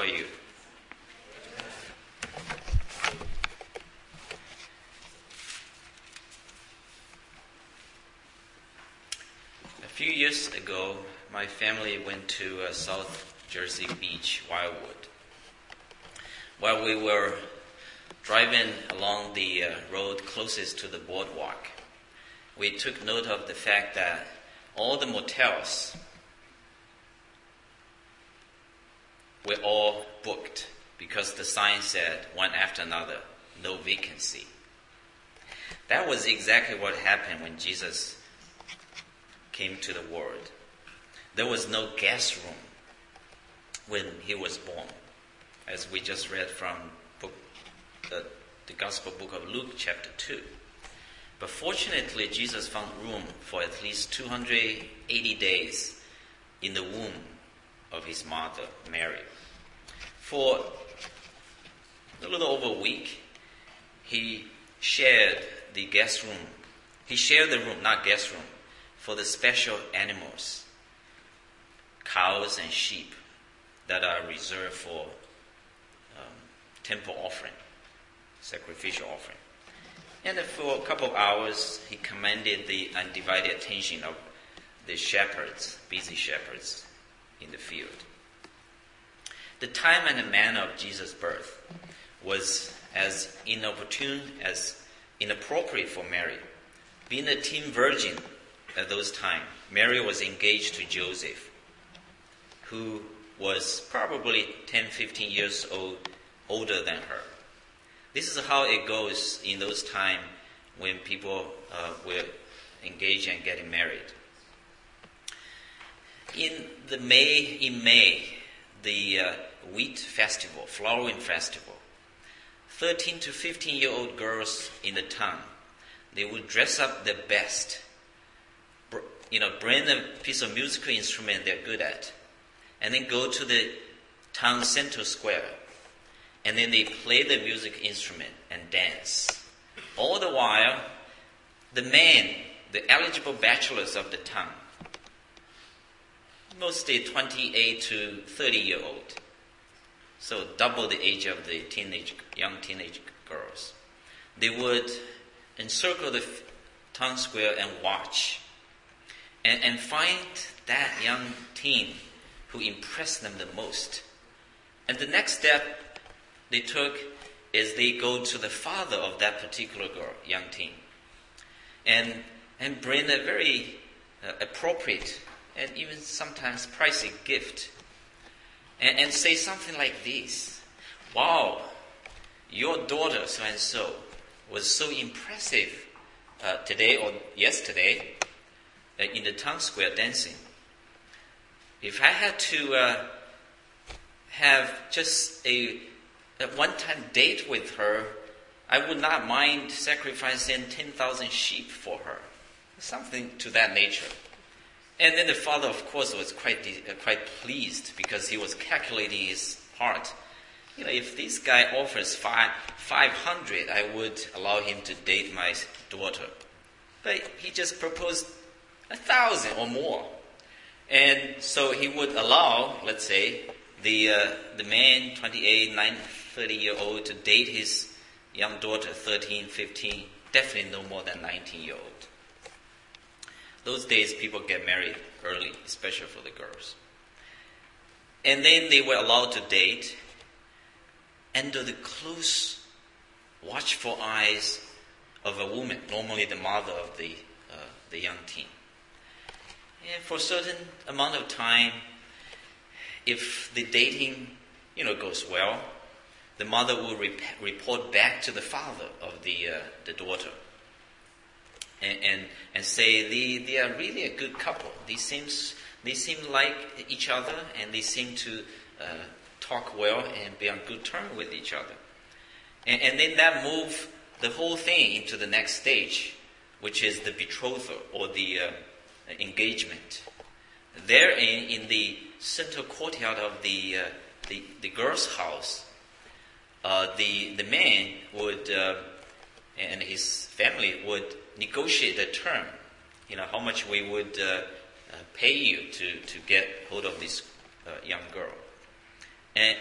you? A few years ago, my family went to South Jersey Beach, Wildwood. While we were driving along the road closest to the boardwalk, we took note of the fact that all the motels were all booked because the sign said, one after another, no vacancy. That was exactly what happened when Jesus came to the world. There was no guest room when he was born, as we just read from the Gospel book of Luke chapter 2. But fortunately, Jesus found room for at least 280 days in the womb of his mother, Mary. For a little over a week, he shared the guest room. He shared the room, not guest room, for the special animals, cows and sheep that are reserved for temple offering, sacrificial offering. And for a couple of hours, he commanded the undivided attention of the shepherds, busy shepherds in the field. The time and the manner of Jesus' birth was as inopportune as inappropriate for Mary. Being a teen virgin at those times, Mary was engaged to Joseph, who was probably 10, 15 years older than her. This is how it goes in those times when people were engaged and getting married. In May, the wheat festival, flowering festival, 13 to 15-year-old girls in the town, they would dress up their best, bring a piece of musical instrument they're good at, and then go to the town center square, and then they play the music instrument and dance. All the while, the men, the eligible bachelors of the town, mostly 28 to 30-year-old, so double the age of the young teenage girls, they would encircle the town square and watch and find that young teen who impressed them the most. And the next step they took is they go to the father of that particular girl, young teen, and bring a very appropriate and even sometimes pricey gift, and say something like this: "Wow, your daughter so-and-so was so impressive today or yesterday in the town square dancing. If I had to have just a one-time date with her, I would not mind sacrificing 10,000 sheep for her." Something to that nature. And then the father, of course, was quite pleased, because he was calculating his heart. If this guy offers 500, I would allow him to date my daughter. But he just proposed 1,000 or more. And so he would allow, let's say, the man, 28, 30-year-old, to date his young daughter, 13, 15, definitely no more than 19-year-old. Those days, people get married early, especially for the girls. And then they were allowed to date under the close, watchful eyes of a woman, normally the mother of the young teen. And for a certain amount of time, if the dating, goes well, the mother will report back to the father of the daughter, and say they are really a good couple. They seem like each other, and they seem to talk well and be on good terms with each other. And then that moves the whole thing into the next stage, which is the betrothal or the engagement. There in the center courtyard of the girl's house, the man would and his family would negotiate the term. How much we would pay you to get hold of this young girl.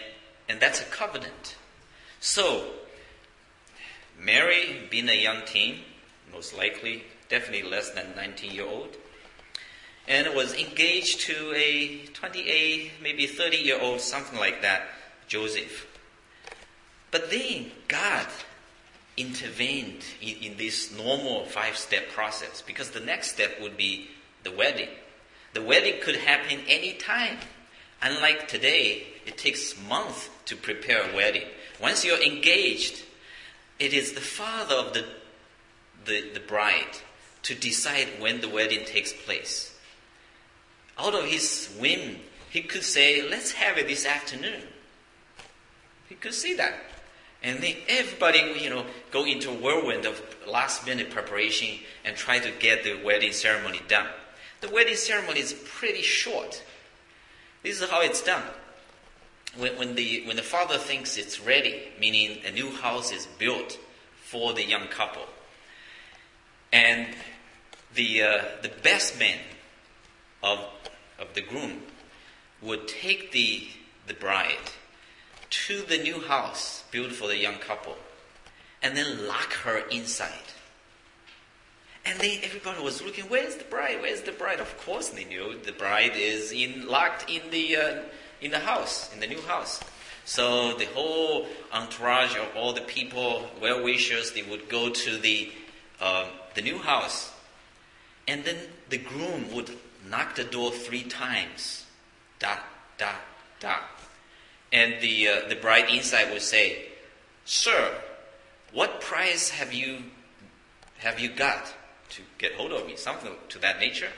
And that's a covenant. So, Mary, being a young teen, most likely, definitely less than 19-year-old, and was engaged to a 28, maybe 30-year-old, something like that, Joseph. But then God intervened in this normal 5-step process, because the next step would be the wedding. The wedding could happen any time. Unlike today, it takes months to prepare a wedding. Once you're engaged, it is the father of the bride to decide when the wedding takes place. Out of his whim, he could say, let's have it this afternoon. He could see that. And then everybody, go into a whirlwind of last-minute preparation and try to get the wedding ceremony done. The wedding ceremony is pretty short. This is how it's done. When the father thinks it's ready, meaning a new house is built for the young couple, and the best man of the groom would take the bride to the new house built for the young couple, and then lock her inside. And then everybody was looking, where's the bride? Where's the bride? Of course they knew the bride is locked in the house, in the new house. So the whole entourage of all the people, well-wishers, they would go to the new house. And then the groom would knock the door 3 times. Da, da, da. And the bride inside would say, "Sir, what price have you got to get hold of me?" Something to that nature.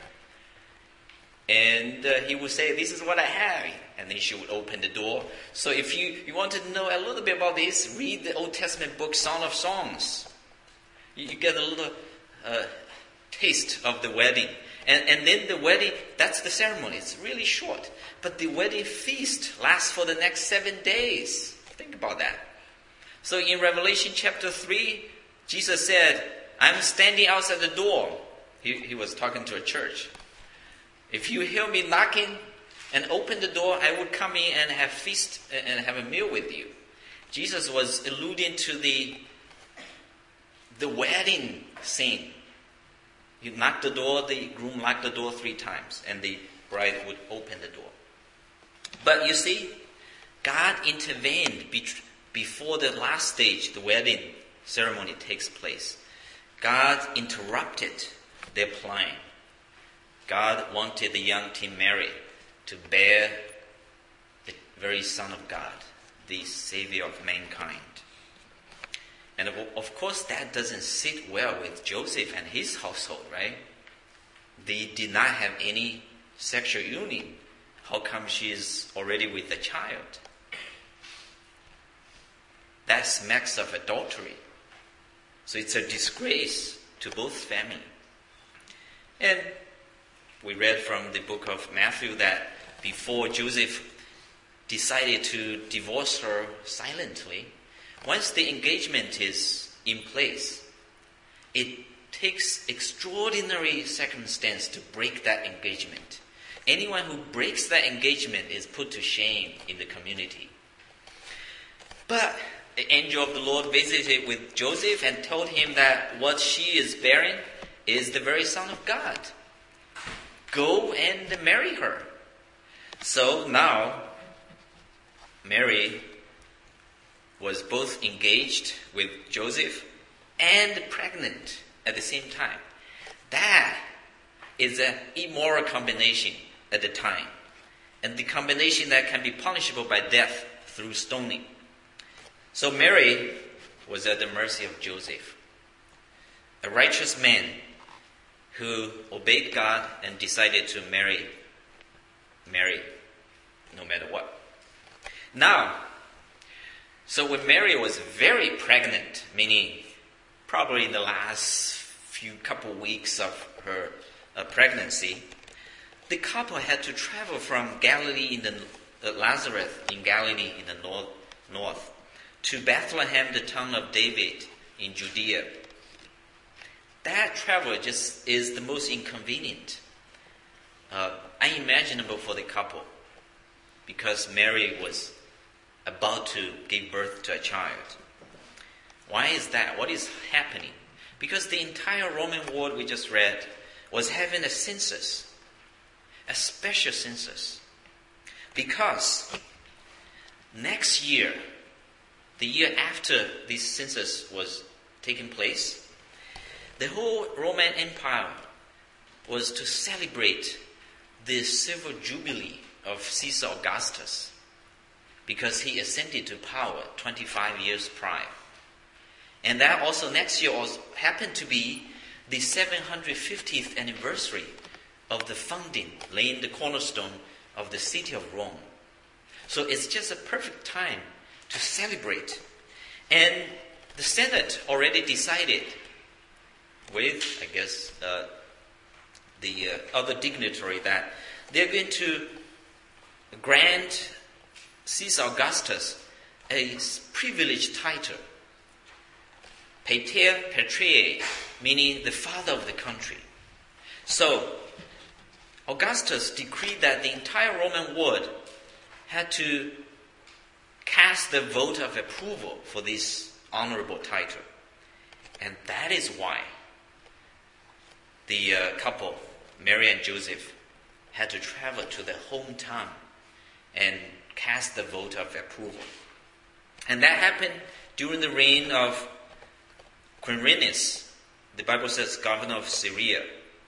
And he would say, "This is what I have." And then she would open the door. So if you want to know a little bit about this, read the Old Testament book, Song of Songs. You get a little taste of the wedding. And then the wedding, that's the ceremony. It's really short. But the wedding feast lasts for the next 7 days. Think about that. So in Revelation chapter 3, Jesus said, "I'm standing outside the door." He was talking to a church. "If you hear me knocking and open the door, I will come in and have feast and have a meal with you." Jesus was alluding to the wedding scene. You knock the door, the groom locked the door 3 times, and the bride would open the door. But you see, God intervened before the last stage, the wedding ceremony takes place. God interrupted their plan. God wanted the young teen Mary to bear the very Son of God, the Savior of mankind. And of course, that doesn't sit well with Joseph and his household, right? They did not have any sexual union. How come she is already with a child? That smacks of adultery. So it's a disgrace to both families. And we read from the book of Matthew that before Joseph decided to divorce her silently, once the engagement is in place, it takes extraordinary circumstance to break that engagement. Anyone who breaks that engagement is put to shame in the community. But the angel of the Lord visited with Joseph and told him that what she is bearing is the very Son of God. Go and marry her. So now, Mary was both engaged with Joseph and pregnant at the same time. That is an immoral combination at the time. And the combination that can be punishable by death through stoning. So Mary was at the mercy of Joseph, a righteous man who obeyed God and decided to marry no matter what. Now, so when Mary was very pregnant, meaning probably in the last few couple weeks of her pregnancy, the couple had to travel from Galilee Nazareth in Galilee in the north to Bethlehem, the town of David in Judea. That travel just is the most inconvenient, unimaginable for the couple, because Mary was about to give birth to a child. Why is that? What is happening? Because the entire Roman world we just read was having a census, a special census. Because next year, the year after this census was taking place, the whole Roman Empire was to celebrate the silver jubilee of Caesar Augustus, because he ascended to power 25 years prior. And that also next year also happened to be the 750th anniversary of the founding, laying the cornerstone of the city of Rome. So it's just a perfect time to celebrate. And the Senate already decided with, I guess, the other dignitary that they're going to grant Caesar Augustus a privileged title, Pater Patriae, meaning the father of the country. So, Augustus decreed that the entire Roman world had to cast the vote of approval for this honorable title. And that is why the couple, Mary and Joseph, had to travel to their hometown and cast the vote of approval. And that happened during the reign of Quirinius, the Bible says governor of Syria.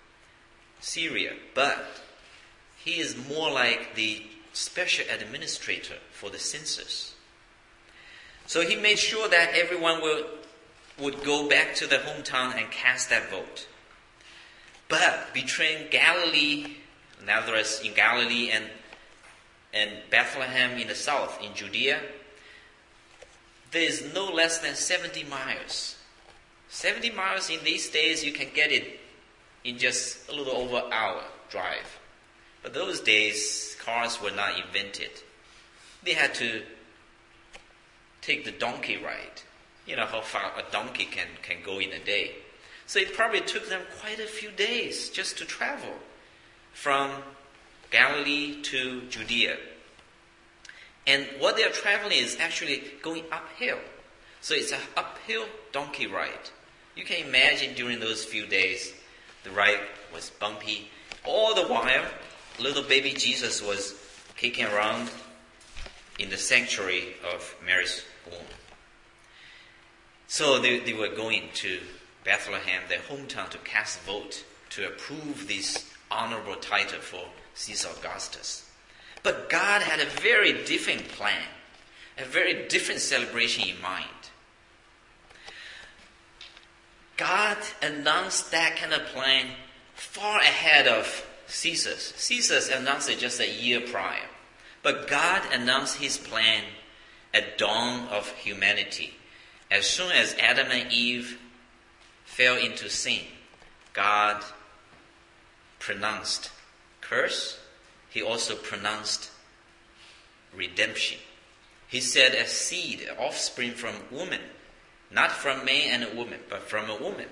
But he is more like the special administrator for the census. So he made sure that everyone would go back to their hometown and cast that vote. But between Galilee, Nazareth in Galilee, and Bethlehem in the south, in Judea, there is no less than 70 miles. 70 miles in these days, you can get it in just a little over an hour drive. But those days, cars were not invented. They had to take the donkey ride. You know how far a donkey can go in a day. So it probably took them quite a few days just to travel from Galilee to Judea. And what they are traveling is actually going uphill. So it's an uphill donkey ride. You can imagine during those few days, the ride was bumpy. All the while, little baby Jesus was kicking around in the sanctuary of Mary's womb. So they were going to Bethlehem, their hometown, to cast a vote to approve this honorable title for Caesar Augustus. But God had a very different plan, a very different celebration in mind. God announced that kind of plan far ahead of Caesar's. Caesar's announced it just a year prior. But God announced his plan at dawn of humanity. As soon as Adam and Eve fell into sin, God pronounced curse. He also pronounced redemption. He said a seed, an offspring from woman, not from man and a woman, but from a woman,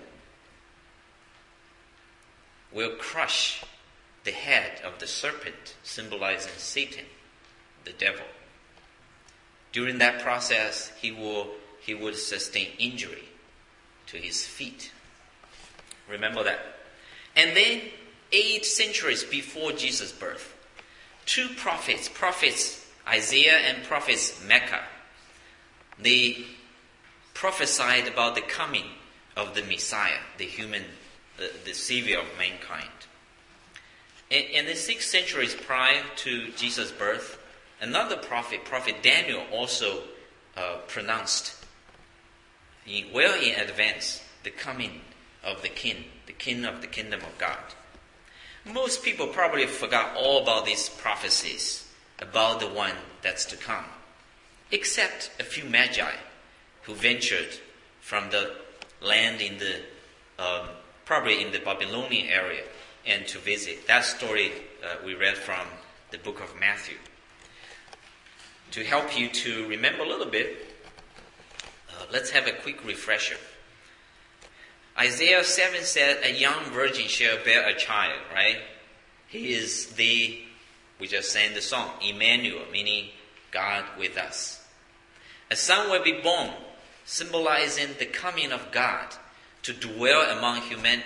will crush the head of the serpent, symbolizing Satan, the devil. During that process, he would sustain injury to his feet. Remember that. And then, 8 centuries before Jesus' birth, 2 prophets Isaiah and prophets Micah, they prophesied about the coming of the Messiah, the Savior of mankind. In the 6 centuries prior to Jesus' birth, another prophet, Prophet Daniel, also pronounced well in advance the coming of the king of the kingdom of God. Most people probably forgot all about these prophecies about the one that's to come, except a few magi who ventured from the land in the probably in the Babylonian area and to visit. That story we read from the book of Matthew. To help you to remember a little bit, let's have a quick refresher. Isaiah 7 said, a young virgin shall bear a child, right? He is we just sang the song, Emmanuel, meaning God with us. A son will be born, symbolizing the coming of God to dwell among human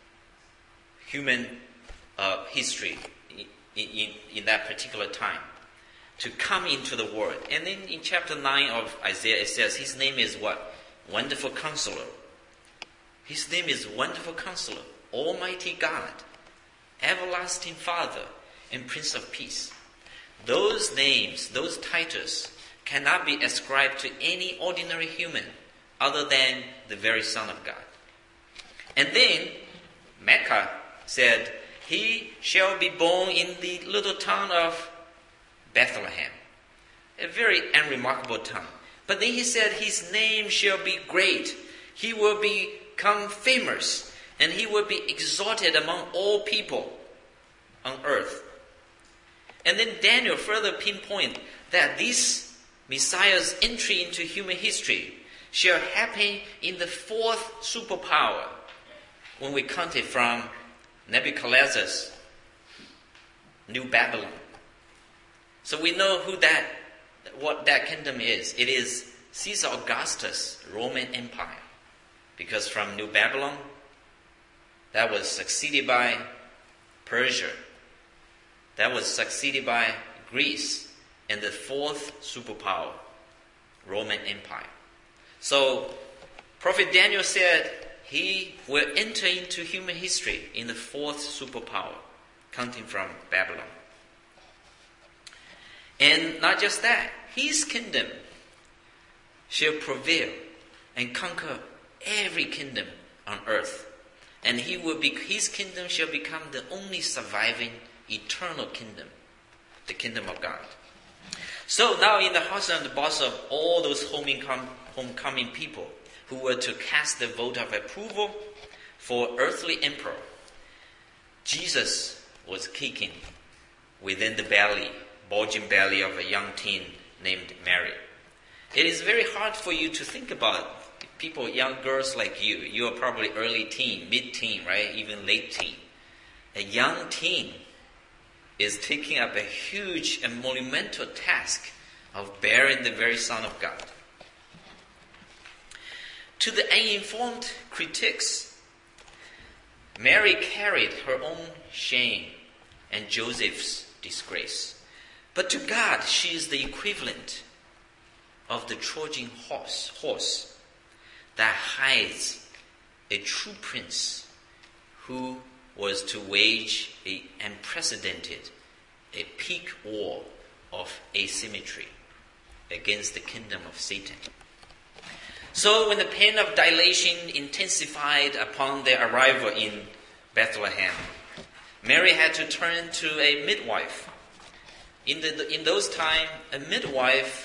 history in that particular time, to come into the world. And then in chapter 9 of Isaiah, it says his name is what? Wonderful Counselor. His name is Wonderful Counselor, Almighty God, Everlasting Father, and Prince of Peace. Those names, those titles, cannot be ascribed to any ordinary human other than the very Son of God. And then Micah said, he shall be born in the little town of Bethlehem. A very unremarkable town. But then he said, his name shall be great. He will become famous, and he will be exalted among all people on earth. And then Daniel further pinpoint that this Messiah's entry into human history shall happen in the fourth superpower, when we count it from Nebuchadnezzar's New Babylon. So we know what that kingdom is. It is Caesar Augustus' Roman Empire. Because from New Babylon, that was succeeded by Persia. That was succeeded by Greece. And the fourth superpower, Roman Empire. So Prophet Daniel said he will enter into human history in the fourth superpower, counting from Babylon. And not just that, his kingdom shall prevail and conquer every kingdom on earth. And his kingdom shall become the only surviving eternal kingdom, the kingdom of God. So now in the hustle and the bustle of all those homecoming people who were to cast the vote of approval for earthly emperor, Jesus was kicking within the bulging belly of a young teen named Mary. It is very hard for you to think about people, young girls like you. You are probably early teen, mid-teen, right? Even late teen. A young teen is taking up a huge and monumental task of bearing the very Son of God. To the uninformed critics, Mary carried her own shame and Joseph's disgrace. But to God, she is the equivalent of the Trojan horse that hides a true prince who was to wage an unprecedented, a peak war of asymmetry against the kingdom of Satan. So when the pain of dilation intensified upon their arrival in Bethlehem, Mary had to turn to a midwife. In those times, a midwife,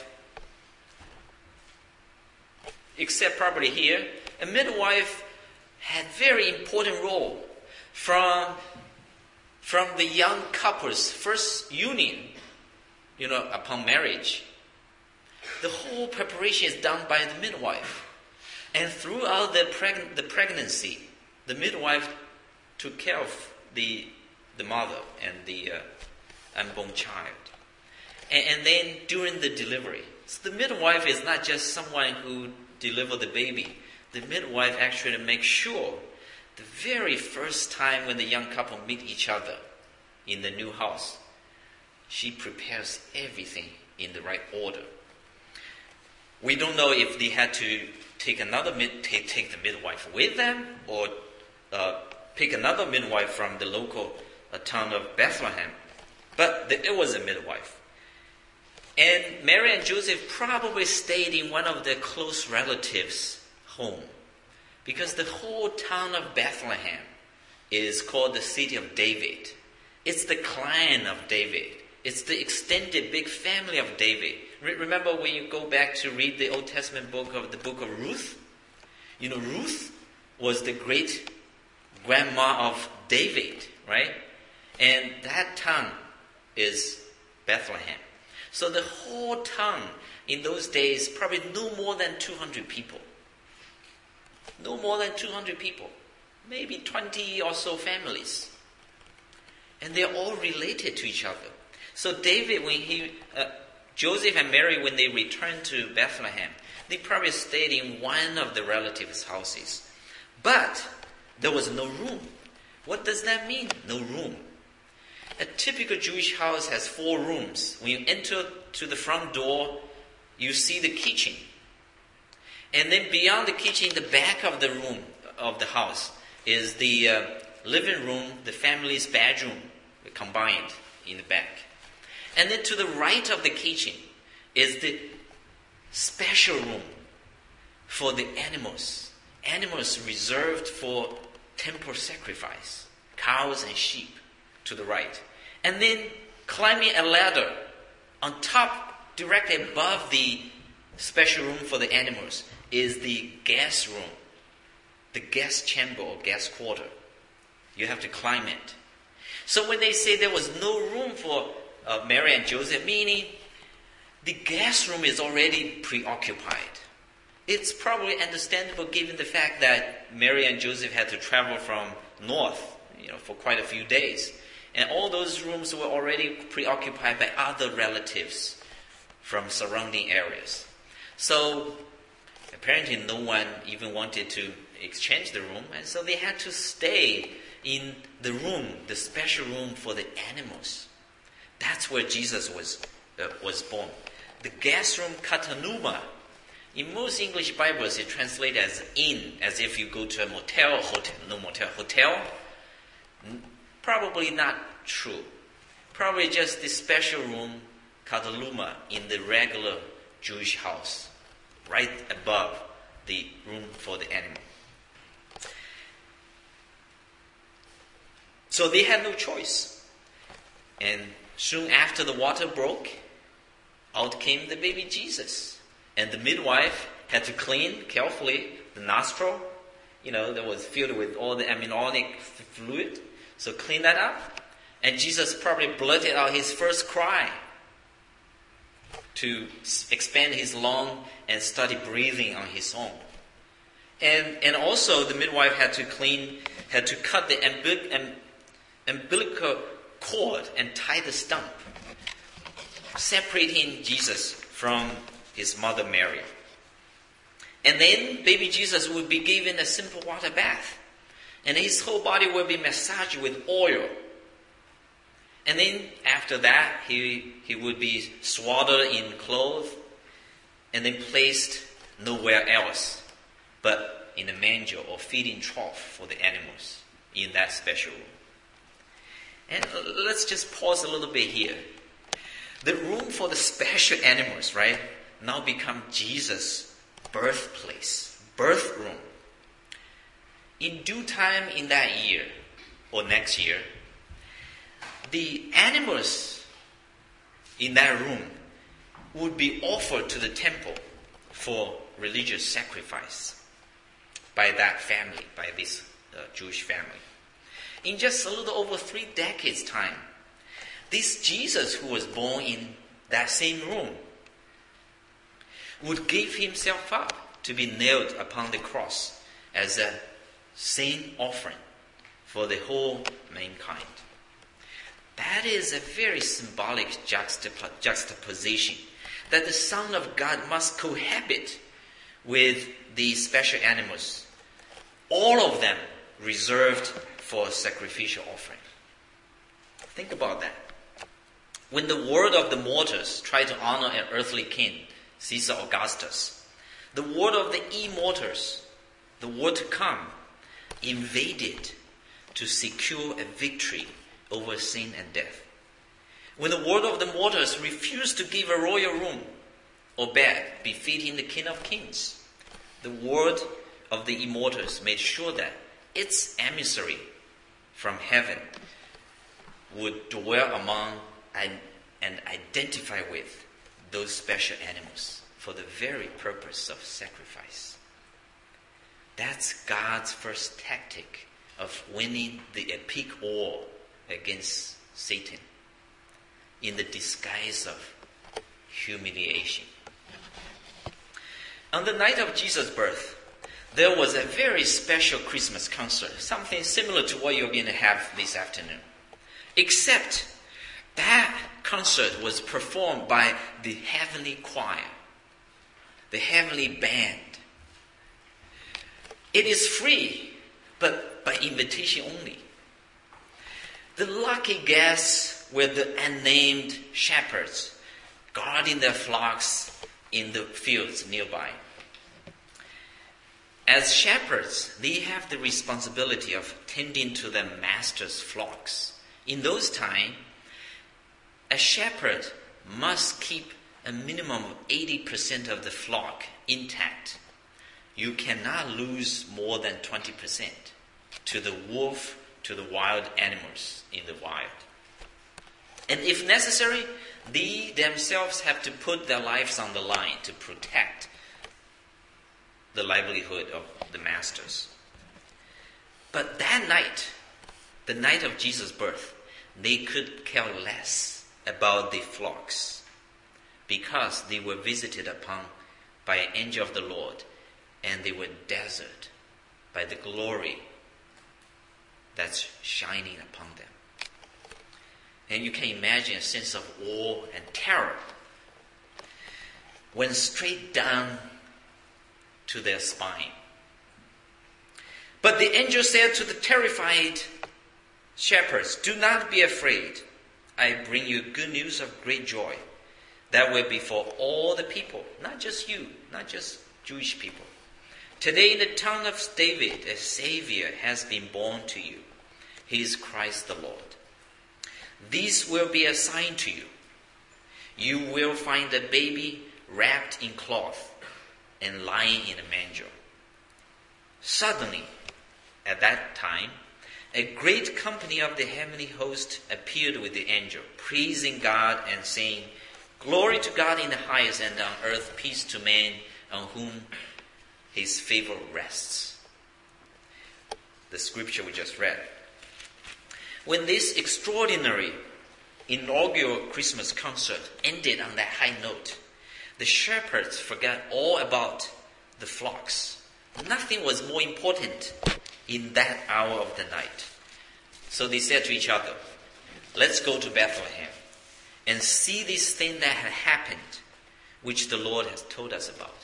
except probably here, a midwife had very important role from the young couple's first union, upon marriage. The whole preparation is done by the midwife. And throughout the pregnancy, the midwife took care of the mother and the unborn child. And then during the delivery. So the midwife is not just someone who delivers the baby. The midwife actually makes sure the very first time when the young couple meet each other in the new house, she prepares everything in the right order. We don't know if they had to take the midwife with them or pick another midwife from the local town of Bethlehem. But it was a midwife. And Mary and Joseph probably stayed in one of their close relatives' home, because the whole town of Bethlehem is called the city of David. It's the clan of David. It's the extended big family of David. Remember when you go back to read the Old Testament book of Ruth? Ruth was the great grandma of David, right? And that town is Bethlehem. So the whole town in those days, probably no more than 200 people. No more than 200 people. Maybe 20 or so families. And they're all related to each other. So David, when he Joseph and Mary, when they returned to Bethlehem, they probably stayed in one of the relatives' houses. But there was no room. What does that mean, no room? A typical Jewish house has 4 rooms. When you enter to the front door, you see the kitchen. And then beyond the kitchen, the back of the room of the house is the living room, the family's bedroom, combined in the back. And then to the right of the kitchen is the special room for the animals. Animals reserved for temple sacrifice, cows and sheep to the right. And then climbing a ladder on top, directly above the special room for the animals, is the guest room, the guest chamber or guest quarter. You have to climb it. So when they say there was no room for Mary and Joseph, meaning the guest room is already preoccupied. It's probably understandable given the fact that Mary and Joseph had to travel from north, for quite a few days. And all those rooms were already preoccupied by other relatives from surrounding areas. So apparently no one even wanted to exchange the room, and so they had to stay in the room, the special room for the animals. That's where Jesus was born. The guest room, katanuma. In most English Bibles, it translates as inn, as if you go to a motel, hotel. Probably not true. Probably just the special room, kataluma, in the regular Jewish house, right above the room for the animal. So they had no choice. And soon after the water broke, out came the baby Jesus. And the midwife had to clean carefully the nostril, that was filled with all the amniotic fluid. So clean that up. And Jesus probably blurted out his first cry to expand his lung and started breathing on his own. And also the midwife had to cut the umbilical cord and tie the stump, separating Jesus from his mother Mary. And then baby Jesus would be given a simple water bath. And his whole body will be massaged with oil. And then after that, he would be swaddled in clothes and then placed nowhere else but in a manger or feeding trough for the animals in that special room. And let's just pause a little bit here. The room for the special animals, right, now become Jesus' birthplace, birth room. In due time in that year or next year, the animals in that room would be offered to the temple for religious sacrifice by that family, by this Jewish family. In just a little over 3 decades' time, this Jesus who was born in that same room would give himself up to be nailed upon the cross as a sin offering for the whole mankind. That is a very symbolic juxtaposition, that the Son of God must cohabit with these special animals, all of them reserved for sacrificial offering. Think about that. When the world of the mortals tried to honor an earthly king, Caesar Augustus, the world of the immortals, the world to come, invaded to secure a victory over sin and death. When the world of the mortals refused to give a royal room or bed befitting the King of Kings, the world of the immortals made sure that its emissary from heaven would dwell among and identify with those special animals for the very purpose of sacrifice. That's God's first tactic of winning the epic war against Satan in the disguise of humiliation. On the night of Jesus' birth, there was a very special Christmas concert, something similar to what you're going to have this afternoon. Except that concert was performed by the heavenly choir, the heavenly band. It is free, but by invitation only. The lucky guests were the unnamed shepherds guarding their flocks in the fields nearby. As shepherds, they have the responsibility of tending to their master's flocks. In those times, a shepherd must keep a minimum of 80% of the flock intact. You cannot lose more than 20% to the wolf, to the wild animals in the wild. And if necessary, they themselves have to put their lives on the line to protect the livelihood of the masters. But that night, the night of Jesus' birth, they could care less about the flocks because they were visited upon by an angel of the Lord, and they were dazzled by the glory that's shining upon them. And you can imagine a sense of awe and terror went straight down to their spine. But the angel said to the terrified shepherds, "Do not be afraid. I bring you good news of great joy that will be for all the people, not just you, not just Jewish people. Today in the town of David, a Savior has been born to you. He is Christ the Lord. This will be a sign to you. You will find a baby wrapped in cloth and lying in a manger." Suddenly, at that time, a great company of the heavenly host appeared with the angel, praising God and saying, "Glory to God in the highest, and on earth peace to men on whom his favor rests." The scripture we just read. When this extraordinary inaugural Christmas concert ended on that high note, the shepherds forgot all about the flocks. Nothing was more important in that hour of the night. So they said to each other, "Let's go to Bethlehem and see this thing that had happened, which the Lord has told us about."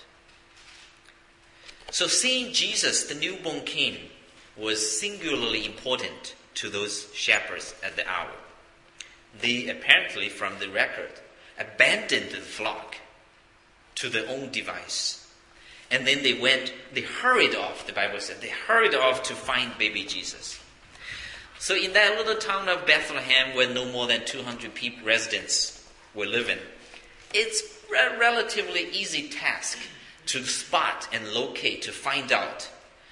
So seeing Jesus, the newborn king, was singularly important to those shepherds at the hour. They apparently, from the record, abandoned the flock to their own device. And then they hurried off, the Bible said, they hurried off to find baby Jesus. So in that little town of Bethlehem, where no more than 200 residents were living, it's a relatively easy task to spot and locate, to find out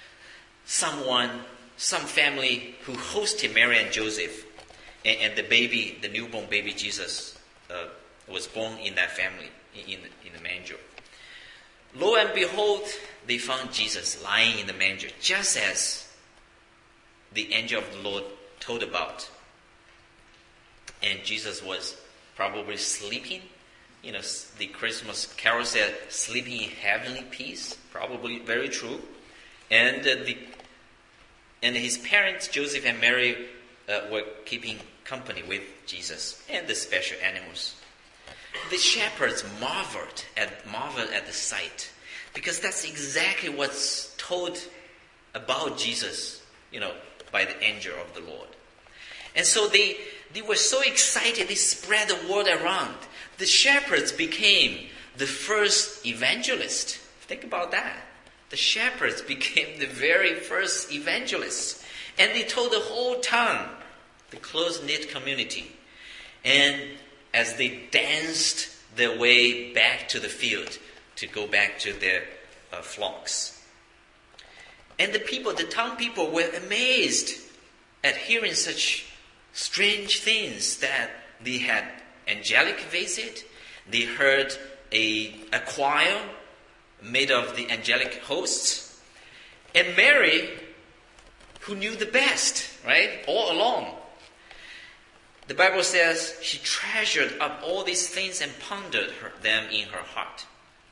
some family who hosted Mary and Joseph, and the newborn baby Jesus was born in that family, in the manger. Lo and behold, they found Jesus lying in the manger, just as the angel of the Lord told about. And Jesus was probably sleeping. The Christmas carol said, "sleeping in heavenly peace." Probably very true. And his parents, Joseph and Mary, were keeping company with Jesus and the special animals. The shepherds marveled at the sight, because that's exactly what's told about Jesus, by the angel of the Lord. And so they were so excited, they spread the word around. The shepherds became the first evangelists. Think about that. The shepherds became the very first evangelists. And they told the whole town, the close-knit community. And as they danced their way back to the field to go back to their flocks. And the town people were amazed at hearing such strange things, that they had angelic visit. They heard a choir made of the angelic hosts. And Mary, who knew the best, right, all along. The Bible says she treasured up all these things and pondered them in her heart.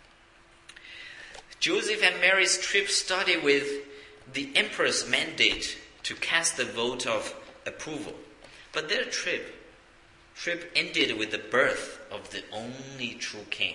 Joseph and Mary's trip started with the emperor's mandate to cast the vote of approval. But their trip trip ended with the birth of the only true king.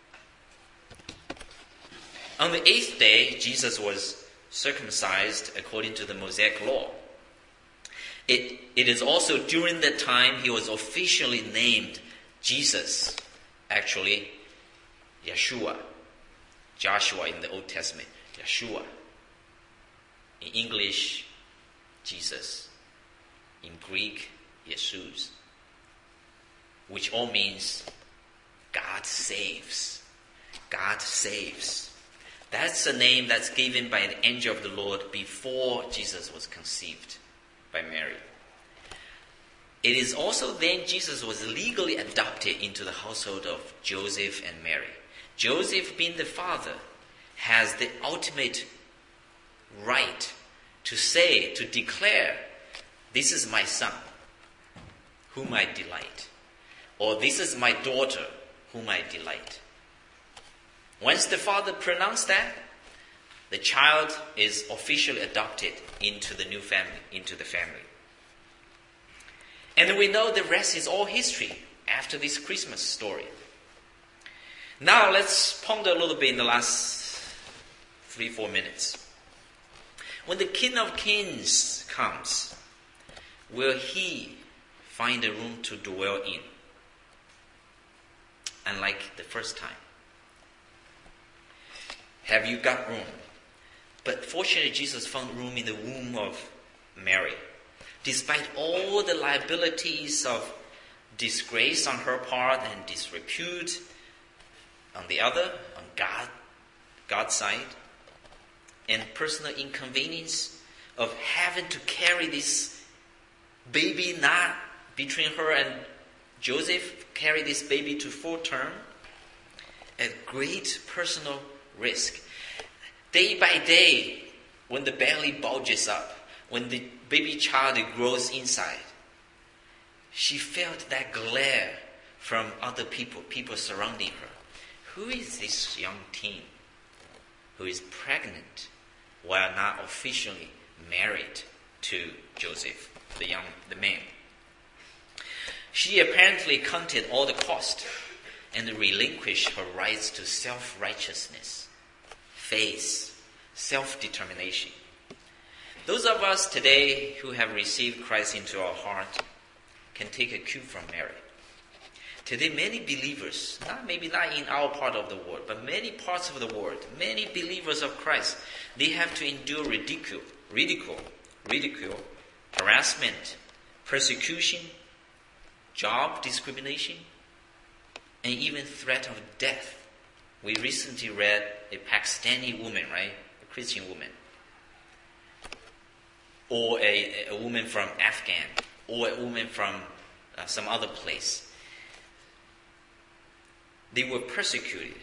On the 8th day, Jesus was circumcised according to the Mosaic law. It is also during that time he was officially named Jesus, actually Yeshua. Joshua in the Old Testament, Yeshua. In English, Jesus. In Greek, Jesus. Which all means God saves. God saves. That's a name that's given by the angel of the Lord before Jesus was conceived by Mary. It is also then Jesus was legally adopted into the household of Joseph and Mary. Joseph, being the father, has the ultimate right to say, to declare, this is my son, whom I delight. Or this is my daughter, whom I delight. Once the father pronounced that, the child is officially adopted into the new family, into the family. And we know the rest is all history after this Christmas story. Now let's ponder a little bit in the last 3-4 minutes. When the King of Kings comes, will he find a room to dwell in? Unlike the first time. Have you got room? But fortunately, Jesus found room in the womb of Mary. Despite all the liabilities of disgrace on her part and disrepute on the other, on God's side, and personal inconvenience of having to carry this baby, not between her and Joseph, carry this baby to full term, at great personal risk. Day by day, when the belly bulges up, when the baby child grows inside, she felt that glare from other people surrounding her. Who is this young teen who is pregnant while not officially married to Joseph, the man? She apparently counted all the cost and relinquished her rights to self-righteousness, faith, self-determination. Those of us today who have received Christ into our heart can take a cue from Mary. Today, many believers, maybe not in our part of the world, but many parts of the world, many believers of Christ, they have to endure ridicule, harassment, persecution, job discrimination, and even threat of death. We recently read a Pakistani woman, right? A Christian woman. Or a woman from Afghan, or a woman from some other place. They were persecuted.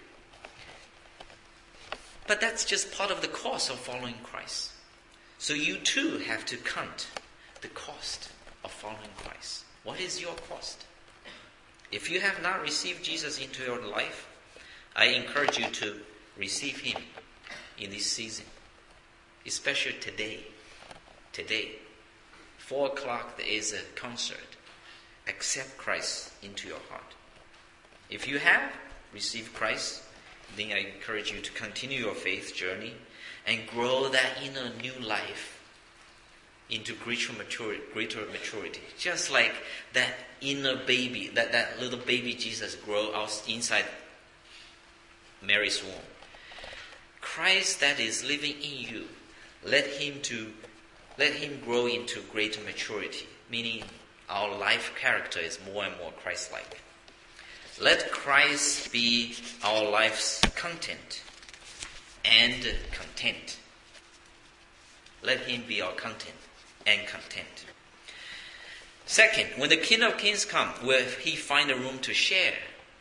But that's just part of the cost of following Christ. So you too have to count the cost of following Christ. What is your cost? If you have not received Jesus into your life, I encourage you to receive him in this season. Especially today. Today, 4 o'clock, there is a concert. Accept Christ into your heart. If you have received Christ, then I encourage you to continue your faith journey and grow that inner new life into greater maturity. Just like that inner baby, that little baby Jesus grew out inside Mary's womb. Christ that is living in you, let him grow into greater maturity, meaning our life character is more and more Christ-like. Let Christ be our life's content and content. Let him be our content and content. Second, when the King of Kings comes, will he find a room to share?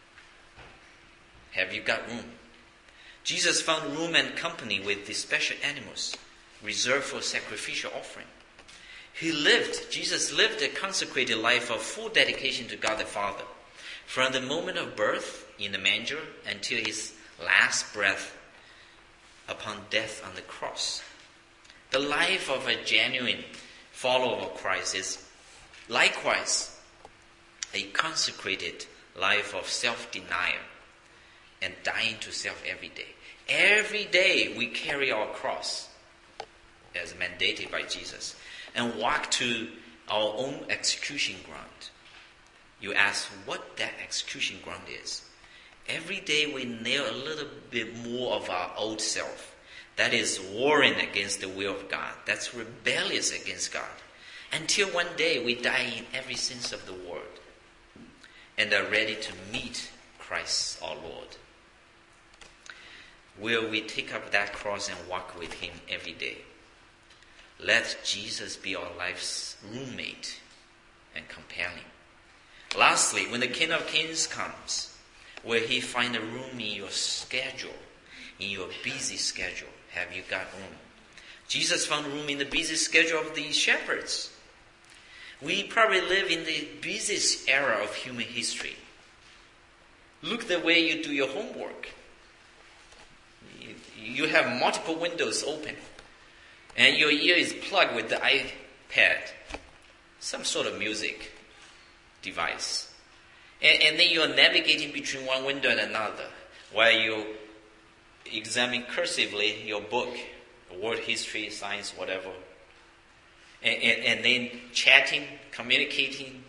Have you got room? Jesus found room and company with the special animals reserved for sacrificial offering. Jesus lived a consecrated life of full dedication to God the Father. From the moment of birth in the manger until his last breath upon death on the cross. The life of a genuine follower of Christ is likewise a consecrated life of self-denial and dying to self every day. Every day we carry our cross as mandated by Jesus and walk to our own execution ground. You ask what that execution ground is. Every day we nail a little bit more of our old self that is warring against the will of God, that's rebellious against God, until one day we die in every sense of the word and are ready to meet Christ our Lord. Will we take up that cross and walk with Him every day? Let Jesus be our life's roommate and companion. Lastly, when the King of Kings comes, will He find a room in your schedule, in your busy schedule? Have you got room? Jesus found room in the busy schedule of the shepherds. We probably live in the busiest era of human history. Look the way you do your homework. You have multiple windows open, and your ear is plugged with the iPad, some sort of music device. And then you're navigating between one window and another while you examine cursively your book, world history, science, whatever. And then chatting, communicating,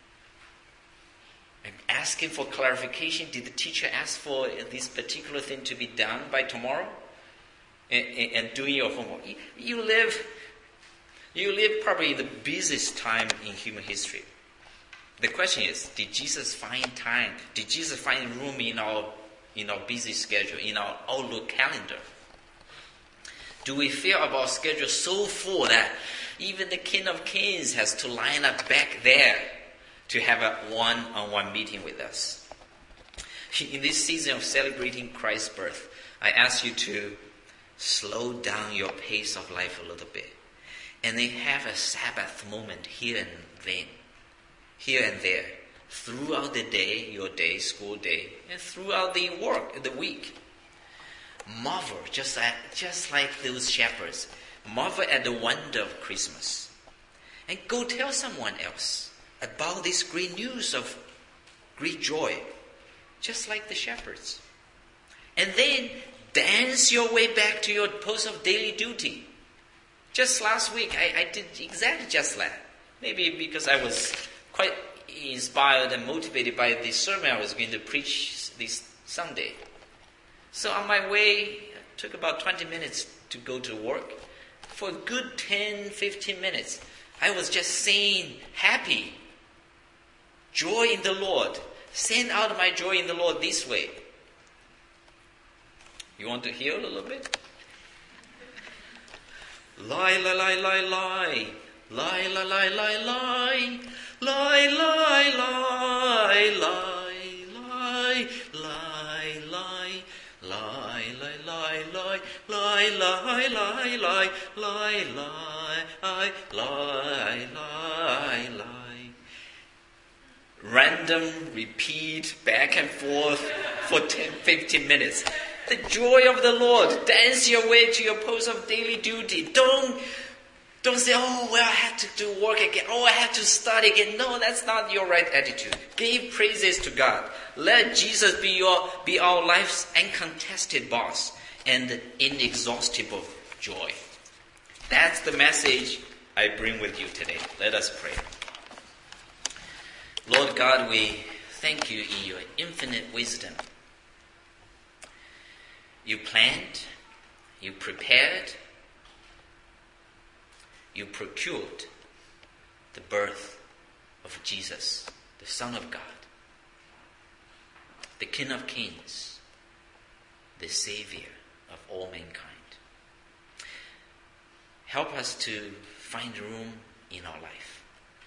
and asking for clarification. Did the teacher ask for this particular thing to be done by tomorrow? And doing your homework. You live probably the busiest time in human history. The question is, did Jesus find time? Did Jesus find room in our busy schedule, in our Outlook calendar? Do we feel our schedule so full that even the King of Kings has to line up back there to have a one-on-one meeting with us? In this season of celebrating Christ's birth, I ask you to slow down your pace of life a little bit, and then have a Sabbath moment here and there, throughout the day, your day, school day, and throughout the week. Marvel, just like those shepherds, marvel at the wonder of Christmas, and go tell someone else about this great news of great joy, just like the shepherds. And then dance your way back to your post of daily duty. Just last week, I did exactly just that. Maybe because I was quite inspired and motivated by the sermon I was going to preach this Sunday. So on my way, it took about 20 minutes to go to work. For a good 10, 15 minutes, I was just saying happy, joy in the Lord. Send out my joy in the Lord this way. You want to hear a little bit? Lie, lie, lie, lie, lie. Lie, lie, lie, lie, lie. Lie, lie, lie, lie, lie, lie, lie. Lie, lie, lie, lie, lie, lie, lie, lie, lie, lie, lie, lie, lie. Random repeat back and forth for 10, 15 minutes. The joy of the Lord. Dance your way to your post of daily duty. Don't say, oh, well, I have to do work again. Oh, I have to study again. No, that's not your right attitude. Give praises to God. Let Jesus be our life's uncontested boss and inexhaustible joy. That's the message I bring with you today. Let us pray. Lord God, we thank you in your infinite wisdom. You planned, you prepared, you procured the birth of Jesus, the Son of God, the King of Kings, the Savior of all mankind. Help us to find room in our life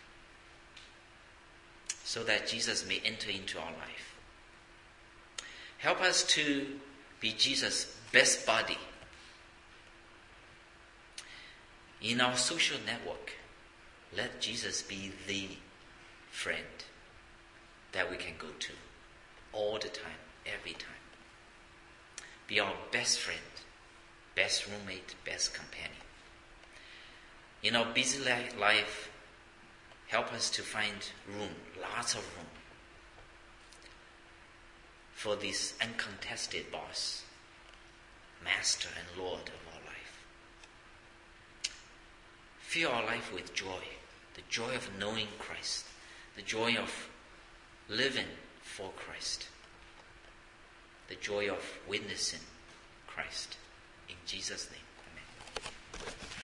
so that Jesus may enter into our life. Help us to be Jesus' best buddy in our social network. Let Jesus be the friend that we can go to all the time, every time. Be our best friend, best roommate, best companion. In our busy life, Help us to find room, lots of room, for this uncontested boss, master and Lord of our life. Fill our life with joy, the joy of knowing Christ, the joy of living for Christ, the joy of witnessing Christ. In Jesus' name, amen.